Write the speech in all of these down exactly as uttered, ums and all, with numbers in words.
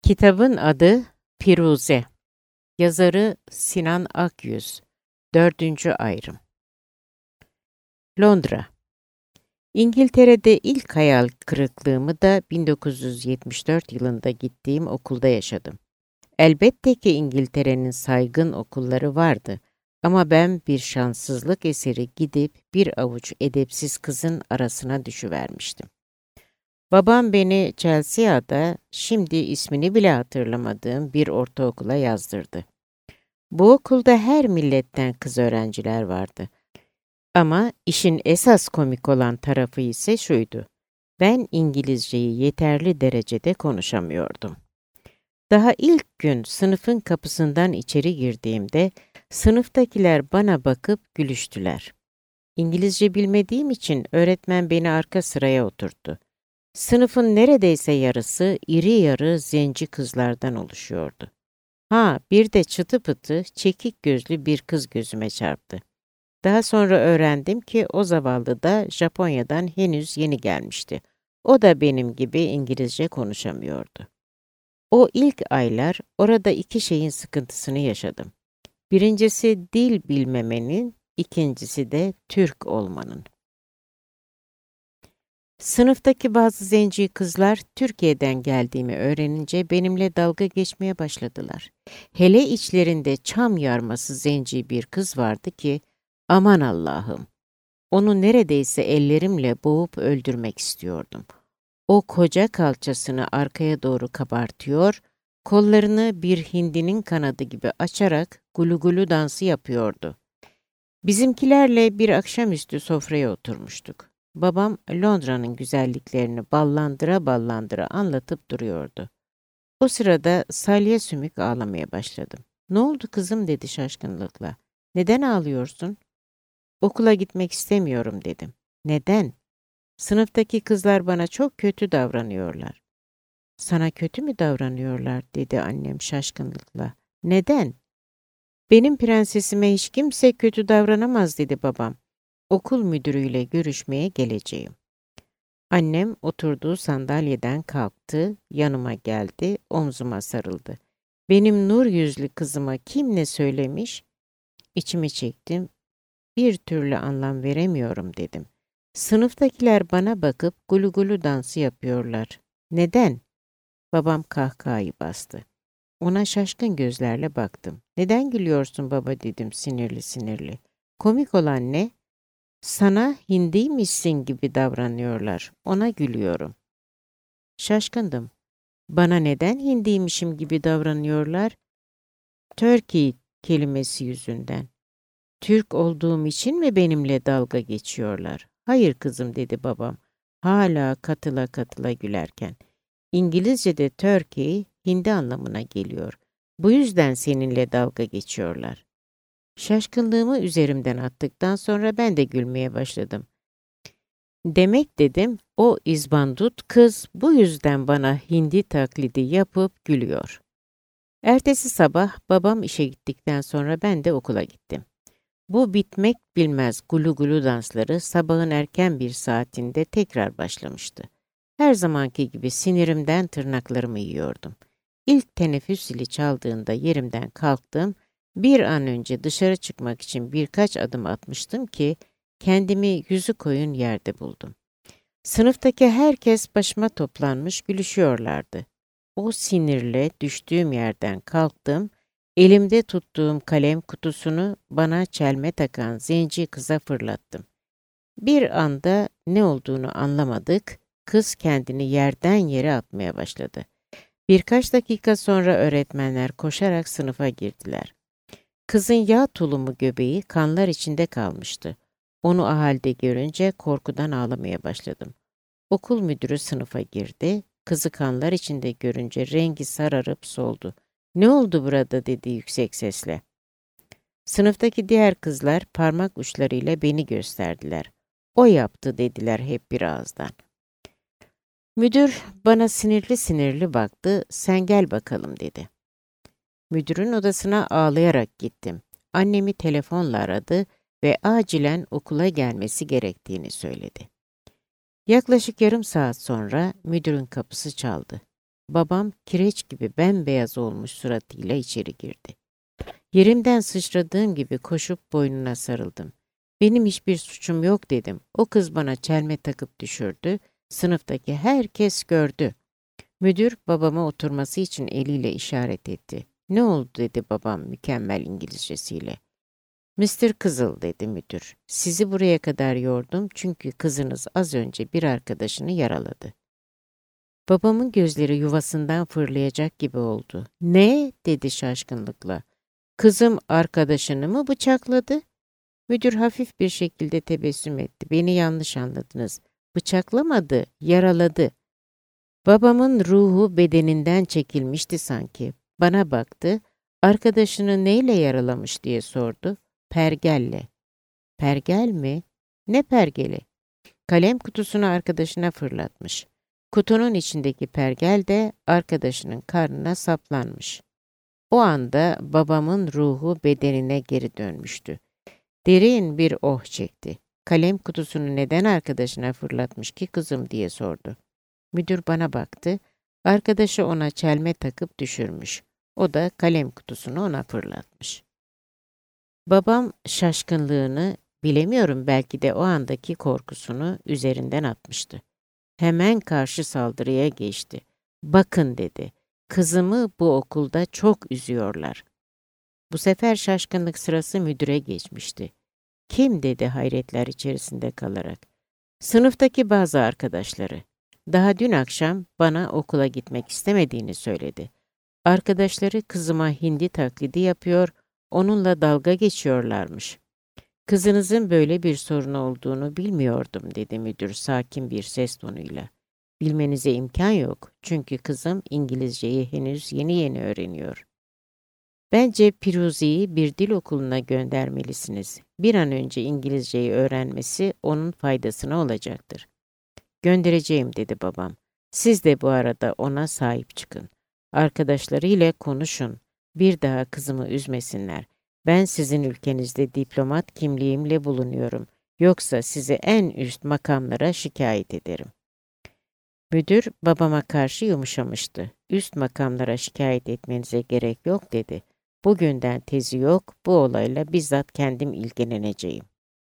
Kitabın adı Firuze. Yazarı Sinan Akyüz. Dördüncü ayrım. Londra. İngiltere'de ilk hayal kırıklığımı da bin dokuz yüz yetmiş dört yılında gittiğim okulda yaşadım. Elbette ki İngiltere'nin saygın okulları vardı ama ben bir şanssızlık eseri gidip bir avuç edepsiz kızın arasına düşüvermiştim. Babam beni Chelsea'da, şimdi ismini bile hatırlamadığım bir ortaokula yazdırdı. Bu okulda her milletten kız öğrenciler vardı. Ama işin esas komik olan tarafı ise şuydu: ben İngilizceyi yeterli derecede konuşamıyordum. Daha ilk gün sınıfın kapısından içeri girdiğimde sınıftakiler bana bakıp gülüştüler. İngilizce bilmediğim için öğretmen beni arka sıraya oturttu. Sınıfın neredeyse yarısı iri yarı zenci kızlardan oluşuyordu. Ha, bir de çıtı pıtı, çekik gözlü bir kız gözüme çarptı. Daha sonra öğrendim ki o zavallı da Japonya'dan henüz yeni gelmişti. O da benim gibi İngilizce konuşamıyordu. O ilk aylar orada iki şeyin sıkıntısını yaşadım. Birincisi dil bilmemenin, ikincisi de Türk olmanın. Sınıftaki bazı zenci kızlar Türkiye'den geldiğimi öğrenince benimle dalga geçmeye başladılar. Hele içlerinde çam yarması zenci bir kız vardı ki, aman Allah'ım, onu neredeyse ellerimle boğup öldürmek istiyordum. O koca kalçasını arkaya doğru kabartıyor, kollarını bir hindinin kanadı gibi açarak gulu gulu dansı yapıyordu. Bizimkilerle bir akşamüstü sofraya oturmuştuk. Babam Londra'nın güzelliklerini ballandıra ballandıra anlatıp duruyordu. O sırada salya sümük ağlamaya başladım. "Ne oldu kızım?" dedi şaşkınlıkla. "Neden ağlıyorsun?" "Okula gitmek istemiyorum." dedim. "Neden?" "Sınıftaki kızlar bana çok kötü davranıyorlar." "Sana kötü mü davranıyorlar?" dedi annem şaşkınlıkla. "Neden?" "Benim prensesime hiç kimse kötü davranamaz." dedi babam. "Okul müdürüyle görüşmeye geleceğim." Annem oturduğu sandalyeden kalktı, yanıma geldi, omzuma sarıldı. "Benim nur yüzlü kızıma kim ne söylemiş?" İçimi çektim. "Bir türlü anlam veremiyorum." dedim. "Sınıftakiler bana bakıp gulu gulu dansı yapıyorlar." "Neden?" Babam kahkahayı bastı. Ona şaşkın gözlerle baktım. "Neden gülüyorsun baba?" dedim sinirli sinirli. "Komik olan ne?" "Sana hindiymişsin gibi davranıyorlar. Ona gülüyorum." Şaşkındım. Bana neden hindiymişim gibi davranıyorlar? Turkey kelimesi yüzünden. Türk olduğum için mi benimle dalga geçiyorlar? "Hayır kızım." dedi babam, hala katıla katıla gülerken. "İngilizce'de Turkey, hindi anlamına geliyor. Bu yüzden seninle dalga geçiyorlar." Şaşkınlığımı üzerimden attıktan sonra ben de gülmeye başladım. "Demek," dedim, "o izbandut kız bu yüzden bana hindi taklidi yapıp gülüyor." Ertesi sabah babam işe gittikten sonra ben de okula gittim. Bu bitmek bilmez gulu gulu dansları sabahın erken bir saatinde tekrar başlamıştı. Her zamanki gibi sinirimden tırnaklarımı yiyordum. İlk teneffüs zili çaldığında yerimden kalktım, bir an önce dışarı çıkmak için birkaç adım atmıştım ki kendimi yüzü koyun yerde buldum. Sınıftaki herkes başıma toplanmış gülüşüyorlardı. O sinirle düştüğüm yerden kalktım, elimde tuttuğum kalem kutusunu bana çelme takan zenci kıza fırlattım. Bir anda ne olduğunu anlamadık, kız kendini yerden yere atmaya başladı. Birkaç dakika sonra öğretmenler koşarak sınıfa girdiler. Kızın yağ tulumu göbeği kanlar içinde kalmıştı. Onu o halde görünce korkudan ağlamaya başladım. Okul müdürü sınıfa girdi. Kızı kanlar içinde görünce rengi sararıp soldu. "Ne oldu burada?" dedi yüksek sesle. Sınıftaki diğer kızlar parmak uçlarıyla beni gösterdiler. "O yaptı." dediler hep bir ağızdan. Müdür bana sinirli sinirli baktı. "Sen gel bakalım." dedi. Müdürün odasına ağlayarak gittim. Annemi telefonla aradı ve acilen okula gelmesi gerektiğini söyledi. Yaklaşık yarım saat sonra müdürün kapısı çaldı. Babam kireç gibi bembeyaz olmuş suratıyla içeri girdi. Yerimden sıçradığım gibi koşup boynuna sarıldım. Benim hiçbir suçum yok dedim. O kız bana çelme takıp düşürdü. Sınıftaki herkes gördü. Müdür babama oturması için eliyle işaret etti. Ne oldu dedi babam mükemmel İngilizcesiyle. mister Kızıl dedi müdür. Sizi buraya kadar yordum çünkü kızınız az önce bir arkadaşını yaraladı. Babamın gözleri yuvasından fırlayacak gibi oldu. Ne? Dedi şaşkınlıkla. Kızım arkadaşını mı bıçakladı? Müdür hafif bir şekilde tebessüm etti. Beni yanlış anladınız. Bıçaklamadı, yaraladı. Babamın ruhu bedeninden çekilmişti sanki. Bana baktı, arkadaşını neyle yaralamış diye sordu. Pergelle. Pergel mi? Ne pergeli? Kalem kutusunu arkadaşına fırlatmış. Kutunun içindeki pergel de arkadaşının karnına saplanmış. O anda babamın ruhu bedenine geri dönmüştü. Derin bir oh çekti. Kalem kutusunu neden arkadaşına fırlatmış ki kızım diye sordu. Müdür bana baktı. Arkadaşı ona çelme takıp düşürmüş. O da kalem kutusunu ona fırlatmış. Babam şaşkınlığını, bilemiyorum belki de o andaki korkusunu üzerinden atmıştı. Hemen karşı saldırıya geçti. Bakın dedi, kızımı bu okulda çok üzüyorlar. Bu sefer şaşkınlık sırası müdüre geçmişti. Kim dedi hayretler içerisinde kalarak. Sınıftaki bazı arkadaşları. Daha dün akşam bana okula gitmek istemediğini söyledi. Arkadaşları kızıma hindi taklidi yapıyor, onunla dalga geçiyorlarmış. Kızınızın böyle bir sorunu olduğunu bilmiyordum dedi müdür sakin bir ses tonuyla. Bilmenize imkan yok çünkü kızım İngilizceyi henüz yeni yeni öğreniyor. Bence Piruzi'yi bir dil okuluna göndermelisiniz. Bir an önce İngilizceyi öğrenmesi onun faydasına olacaktır. Göndereceğim dedi babam. Siz de bu arada ona sahip çıkın. Arkadaşlarıyla konuşun. Bir daha kızımı üzmesinler. Ben sizin ülkenizde diplomat kimliğimle bulunuyorum. Yoksa sizi en üst makamlara şikayet ederim. Müdür babama karşı yumuşamıştı. Üst makamlara şikayet etmenize gerek yok dedi. Bugünden tezi yok, bu olayla bizzat kendim ilgileneceğim.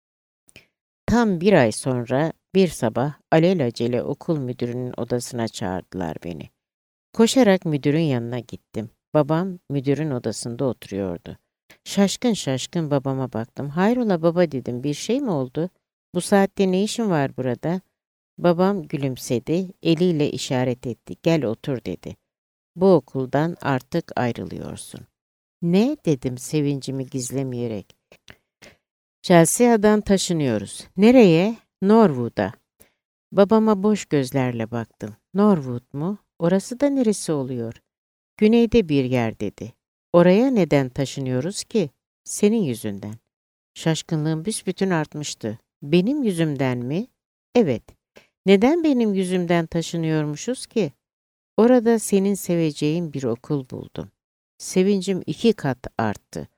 Tam bir ay sonra bir sabah alelacele okul müdürünün odasına çağırdılar beni. Koşarak müdürün yanına gittim. Babam müdürün odasında oturuyordu. Şaşkın şaşkın babama baktım. Hayrola baba dedim, bir şey mi oldu? Bu saatte ne işin var burada? Babam gülümsedi, eliyle işaret etti. Gel otur dedi. Bu okuldan artık ayrılıyorsun. Ne dedim sevincimi gizlemeyerek. Chelsea'dan taşınıyoruz. Nereye? Norwood'a. Babama boş gözlerle baktım. Norwood mu? Orası da neresi oluyor? Güneyde bir yer dedi. Oraya neden taşınıyoruz ki? Senin yüzünden. Şaşkınlığım büsbütün artmıştı. Benim yüzümden mi? Evet. Neden benim yüzümden taşınıyormuşuz ki? Orada senin seveceğin bir okul buldum. Sevincim iki kat arttı.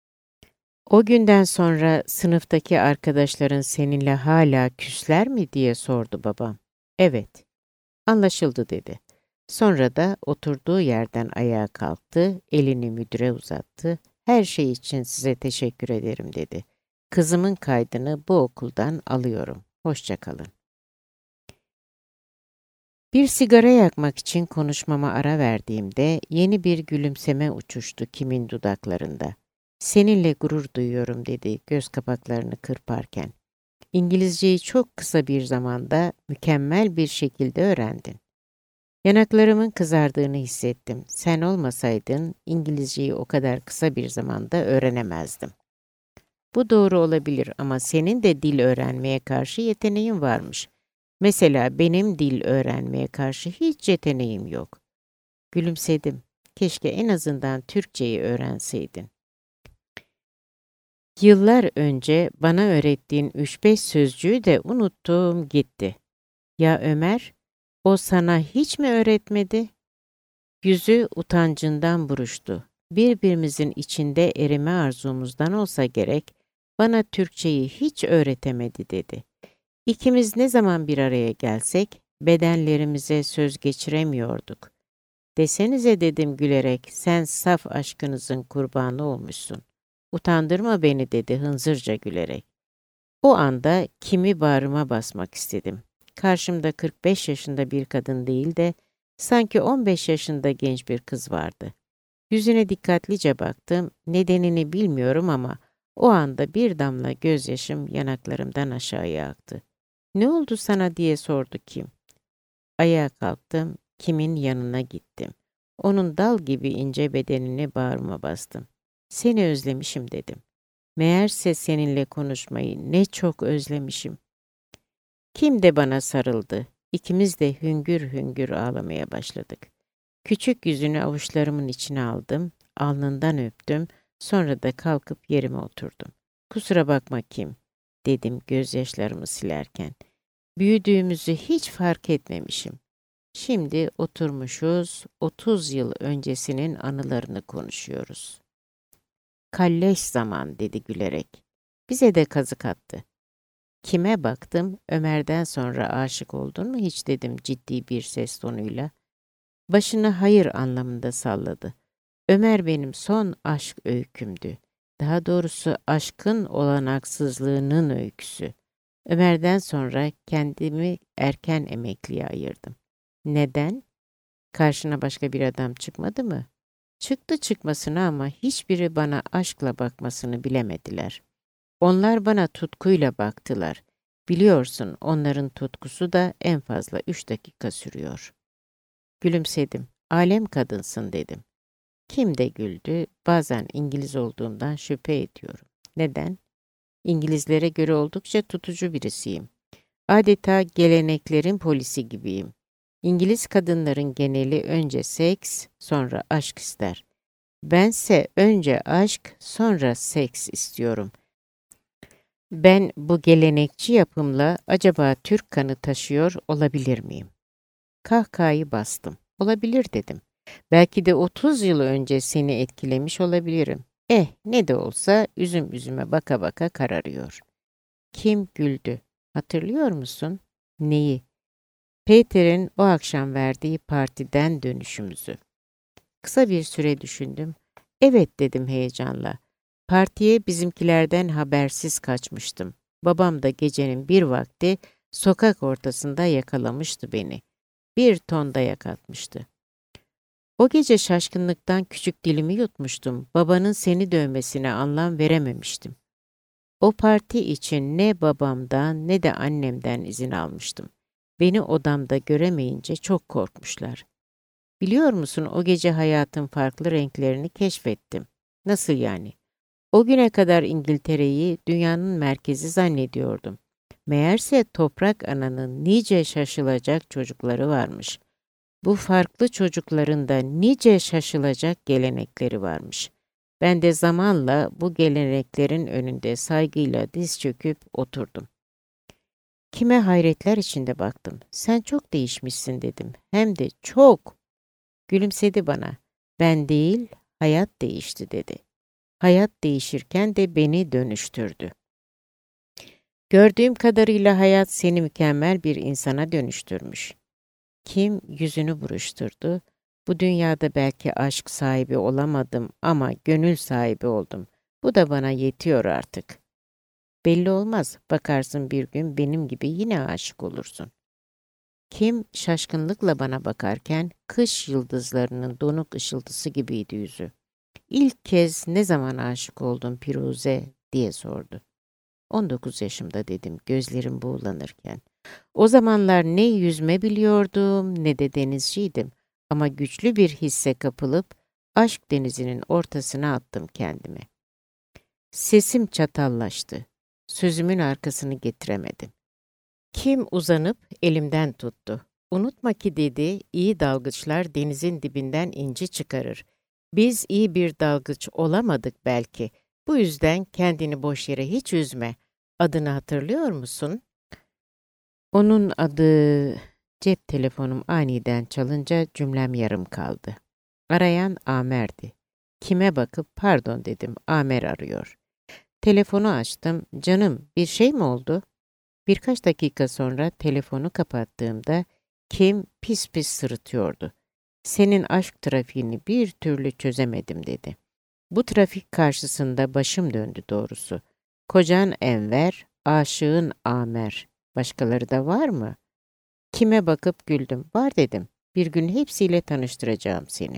O günden sonra sınıftaki arkadaşların seninle hala küsler mi diye sordu babam. Evet, anlaşıldı dedi. Sonra da oturduğu yerden ayağa kalktı, elini müdüre uzattı. Her şey için size teşekkür ederim dedi. Kızımın kaydını bu okuldan alıyorum. Hoşça kalın. Bir sigara yakmak için konuşmama ara verdiğimde yeni bir gülümseme uçuştu kimin dudaklarında. Seninle gurur duyuyorum dedi göz kapaklarını kırparken. İngilizceyi çok kısa bir zamanda mükemmel bir şekilde öğrendin. Yanaklarımın kızardığını hissettim. Sen olmasaydın İngilizceyi o kadar kısa bir zamanda öğrenemezdim. Bu doğru olabilir ama senin de dil öğrenmeye karşı yeteneğin varmış. Mesela benim dil öğrenmeye karşı hiç yeteneğim yok. Gülümsedim. Keşke en azından Türkçeyi öğrenseydin. Yıllar önce bana öğrettiğin üç beş sözcüğü de unuttum gitti. Ya Ömer, o sana hiç mi öğretmedi? Yüzü utancından buruştu. Birbirimizin içinde erime arzumuzdan olsa gerek, bana Türkçeyi hiç öğretemedi dedi. İkimiz ne zaman bir araya gelsek, bedenlerimize söz geçiremiyorduk. Desenize dedim gülerek, sen saf aşkınızın kurbanı olmuşsun. Utandırma beni dedi hınzırca gülerek. O anda kimi bağrıma basmak istedim. Karşımda kırk beş yaşında bir kadın değil de sanki on beş yaşında genç bir kız vardı. Yüzüne dikkatlice baktım, nedenini bilmiyorum ama o anda bir damla gözyaşım yanaklarımdan aşağıya aktı. "Ne oldu sana?" diye sordu Kim. Ayağa kalktım, Kim'in yanına gittim. Onun dal gibi ince bedenini bağrıma bastım. "Seni özlemişim." dedim. "Meğerse seninle konuşmayı ne çok özlemişim." Kim de bana sarıldı. İkimiz de hüngür hüngür ağlamaya başladık. Küçük yüzünü avuçlarımın içine aldım, alnından öptüm, sonra da kalkıp yerime oturdum. "Kusura bakma Kim," dedim gözyaşlarımı silerken. "Büyüdüğümüzü hiç fark etmemişim. Şimdi oturmuşuz, otuz yıl öncesinin anılarını konuşuyoruz." "Kalleş zaman," dedi gülerek. "Bize de kazık attı." Kime baktım, "Ömer'den sonra aşık oldun mu hiç?" dedim ciddi bir ses tonuyla. Başını hayır anlamında salladı. "Ömer benim son aşk öykümdü. Daha doğrusu aşkın olanaksızlığının öyküsü. Ömer'den sonra kendimi erken emekliye ayırdım." "Neden? Karşına başka bir adam çıkmadı mı?" "Çıktı çıkmasına ama hiçbiri bana aşkla bakmasını bilemediler. Onlar bana tutkuyla baktılar. Biliyorsun onların tutkusu da en fazla üç dakika sürüyor." Gülümsedim. "Alem kadınsın," dedim. Kim de güldü. "Bazen İngiliz olduğumdan şüphe ediyorum." "Neden?" "İngilizlere göre oldukça tutucu birisiyim. Adeta geleneklerin polisi gibiyim. İngiliz kadınların geneli önce seks, sonra aşk ister. Bense önce aşk, sonra seks istiyorum. Ben bu gelenekçi yapımla acaba Türk kanı taşıyor olabilir miyim?" Kahkahayı bastım. "Olabilir," dedim. "Belki de otuz yıl önce seni etkilemiş olabilirim. Eh, ne de olsa üzüm üzüme baka baka kararıyor." Kim güldü. "Hatırlıyor musun?" "Neyi?" "Peter'in o akşam verdiği partiden dönüşümüzü." Kısa bir süre düşündüm. "Evet," dedim heyecanla. "Partiye bizimkilerden habersiz kaçmıştım. Babam da gecenin bir vakti sokak ortasında yakalamıştı beni. Bir ton dayak atmıştı. O gece şaşkınlıktan küçük dilimi yutmuştum. Babanın seni dövmesine anlam verememiştim. O parti için ne babamdan ne de annemden izin almıştım. Beni odamda göremeyince çok korkmuşlar. Biliyor musun, o gece hayatın farklı renklerini keşfettim." "Nasıl yani?" "O güne kadar İngiltere'yi dünyanın merkezi zannediyordum. Meğerse toprak ananın nice şaşılacak çocukları varmış. Bu farklı çocukların da nice şaşılacak gelenekleri varmış. Ben de zamanla bu geleneklerin önünde saygıyla diz çöküp oturdum." Kime hayretler içinde baktım. "Sen çok değişmişsin," dedim. "Hem de çok." Gülümsedi bana. "Ben değil, hayat değişti," dedi. "Hayat değişirken de beni dönüştürdü. Gördüğüm kadarıyla hayat seni mükemmel bir insana dönüştürmüş." Kim yüzünü buruşturdu. "Bu dünyada belki aşk sahibi olamadım ama gönül sahibi oldum. Bu da bana yetiyor artık." "Belli olmaz, bakarsın bir gün benim gibi yine aşık olursun." Kim şaşkınlıkla bana bakarken kış yıldızlarının donuk ışıltısı gibiydi yüzü. "İlk kez ne zaman aşık oldun Firuze?" diye sordu. on dokuz yaşımda," dedim gözlerim buğulanırken. "O zamanlar ne yüzme biliyordum ne de denizciydim ama güçlü bir hisse kapılıp aşk denizinin ortasına attım kendimi." Sesim çatallaştı. Sözümün arkasını getiremedim. Kim uzanıp elimden tuttu. "Unutma ki," dedi, "iyi dalgıçlar denizin dibinden inci çıkarır. Biz iyi bir dalgıç olamadık belki. Bu yüzden kendini boş yere hiç üzme. Adını hatırlıyor musun?" Onun adı... Cep telefonum aniden çalınca cümlem yarım kaldı. Arayan Amer'di. Kime bakıp "Pardon," dedim, "Amer arıyor." Telefonu açtım. "Canım, bir şey mi oldu?" Birkaç dakika sonra telefonu kapattığımda Kim pis pis sırıtıyordu. Senin aşk trafiğini bir türlü çözemedim dedi. Bu trafik karşısında başım döndü doğrusu. Kocan Enver, aşığın Amer. Başkaları da var mı? Kime bakıp güldüm. Var dedim. Bir gün hepsiyle tanıştıracağım seni.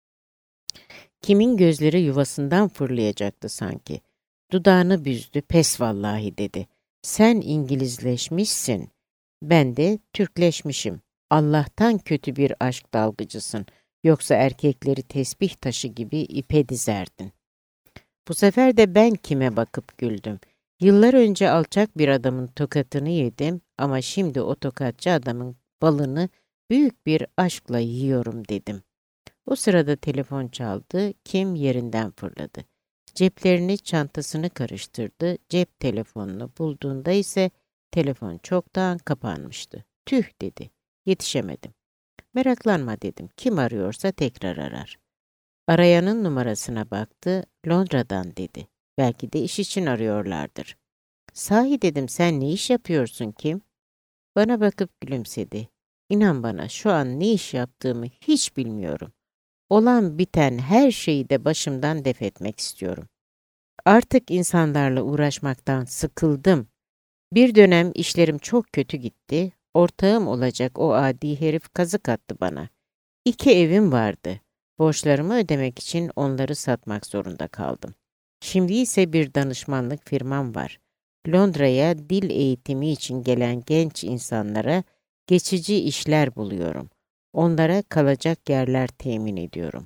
Kimin gözleri yuvasından fırlayacaktı sanki. Dudağını büzdü, pes vallahi dedi. Sen İngilizleşmişsin, ben de Türkleşmişim. Allah'tan kötü bir aşk dalgıcısın. Yoksa erkekleri tesbih taşı gibi ipe dizerdin. Bu sefer de ben kime bakıp güldüm. Yıllar önce alçak bir adamın tokatını yedim ama şimdi o tokatçı adamın balını büyük bir aşkla yiyorum dedim. O sırada telefon çaldı, Kim yerinden fırladı. Ceplerini, çantasını karıştırdı, cep telefonunu bulduğunda ise telefon çoktan kapanmıştı. Tüh dedi, yetişemedim. Meraklanma dedim, kim arıyorsa tekrar arar. Arayanın numarasına baktı, Londra'dan dedi. Belki de iş için arıyorlardır. Sahi dedim, sen ne iş yapıyorsun Kim? Bana bakıp gülümsedi. İnan bana şu an ne iş yaptığımı hiç bilmiyorum. Olan biten her şeyi de başımdan def etmek istiyorum. Artık insanlarla uğraşmaktan sıkıldım. Bir dönem işlerim çok kötü gitti. Ortağım olacak o adi herif kazık attı bana. İki evim vardı. Borçlarımı ödemek için onları satmak zorunda kaldım. Şimdi ise bir danışmanlık firmam var. Londra'ya dil eğitimi için gelen genç insanlara geçici işler buluyorum. Onlara kalacak yerler temin ediyorum.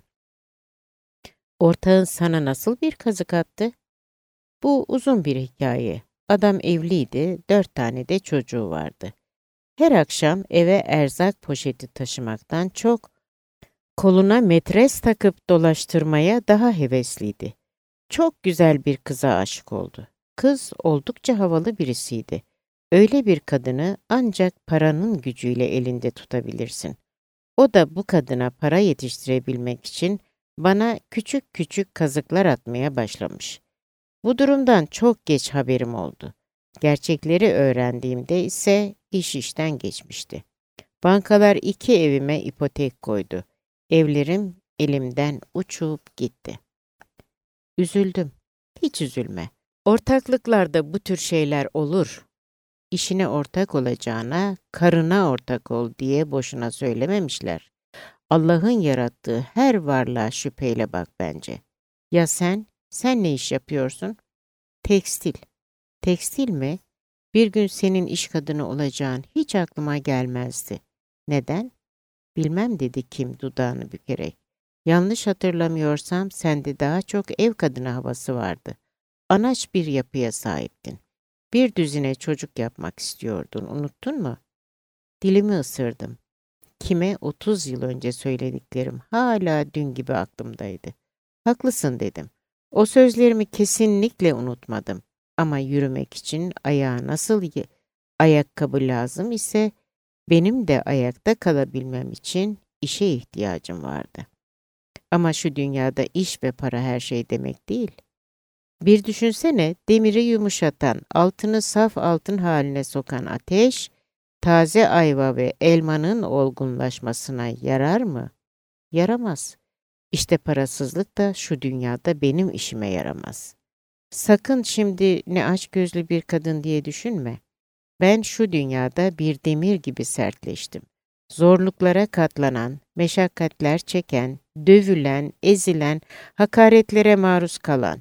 Ortağın sana nasıl bir kazık attı? Bu uzun bir hikaye. Adam evliydi, dört tane de çocuğu vardı. Her akşam eve erzak poşeti taşımaktan çok koluna metres takıp dolaştırmaya daha hevesliydi. Çok güzel bir kıza aşık oldu. Kız oldukça havalı birisiydi. Öyle bir kadını ancak paranın gücüyle elinde tutabilirsin. O da bu kadına para yetiştirebilmek için bana küçük küçük kazıklar atmaya başlamış. Bu durumdan çok geç haberim oldu. Gerçekleri öğrendiğimde ise iş işten geçmişti. Bankalar iki evime ipotek koydu. Evlerim elimden uçup gitti. Üzüldüm. Hiç üzülme. Ortaklıklarda bu tür şeyler olur. İşine ortak olacağına, karına ortak ol diye boşuna söylememişler. Allah'ın yarattığı her varlığa şüpheyle bak bence. Ya sen? Sen ne iş yapıyorsun? Tekstil. Tekstil mi? Bir gün senin iş kadını olacağın hiç aklıma gelmezdi. Neden? Bilmem dedi Kim dudağını bükerek. Yanlış hatırlamıyorsam sende daha çok ev kadını havası vardı. Anaç bir yapıya sahiptin. Bir düzine çocuk yapmak istiyordun, unuttun mu? Dilimi ısırdım. Kime otuz yıl önce söylediklerim hala dün gibi aklımdaydı. Haklısın dedim. O sözlerimi kesinlikle unutmadım. Ama yürümek için ayağa nasıl y- ayakkabı lazım ise benim de ayakta kalabilmem için işe ihtiyacım vardı. Ama şu dünyada iş ve para her şey demek değil. Bir düşünsene, demiri yumuşatan, altını saf altın haline sokan ateş, taze ayva ve elmanın olgunlaşmasına yarar mı? Yaramaz. İşte parasızlık da şu dünyada benim işime yaramaz. Sakın şimdi ne açgözlü bir kadın diye düşünme. Ben şu dünyada bir demir gibi sertleştim. Zorluklara katlanan, meşakkatler çeken, dövülen, ezilen, hakaretlere maruz kalan.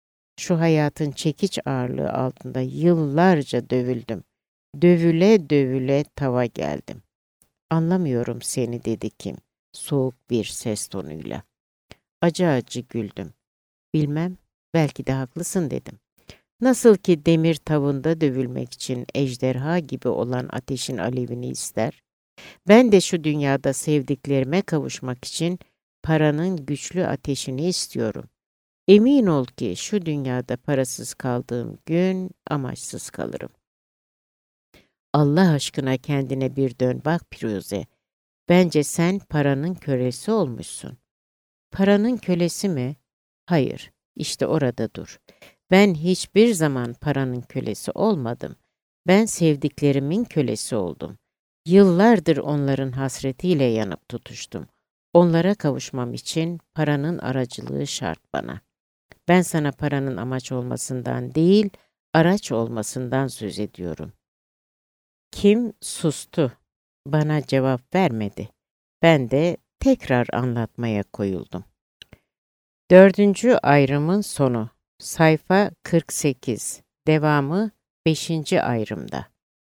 Şu hayatın çekiç ağırlığı altında yıllarca dövüldüm. Dövüle dövüle tava geldim. Anlamıyorum seni dedi Kim, soğuk bir ses tonuyla. Acı acı güldüm. Bilmem, belki de haklısın dedim. Nasıl ki demir tavında dövülmek için ejderha gibi olan ateşin alevini ister, ben de şu dünyada sevdiklerime kavuşmak için paranın güçlü ateşini istiyorum. Emin ol ki şu dünyada parasız kaldığım gün amaçsız kalırım. Allah aşkına kendine bir dön bak Firuze. Bence sen paranın kölesi olmuşsun. Paranın kölesi mi? Hayır, işte orada dur. Ben hiçbir zaman paranın kölesi olmadım. Ben sevdiklerimin kölesi oldum. Yıllardır onların hasretiyle yanıp tutuştum. Onlara kavuşmam için paranın aracılığı şart bana. Ben sana paranın amaç olmasından değil, araç olmasından söz ediyorum. Kim sustu, bana cevap vermedi. Ben de tekrar anlatmaya koyuldum. Dördüncü ayrımın sonu. Sayfa kırk sekiz. Devamı beşinci ayrımda.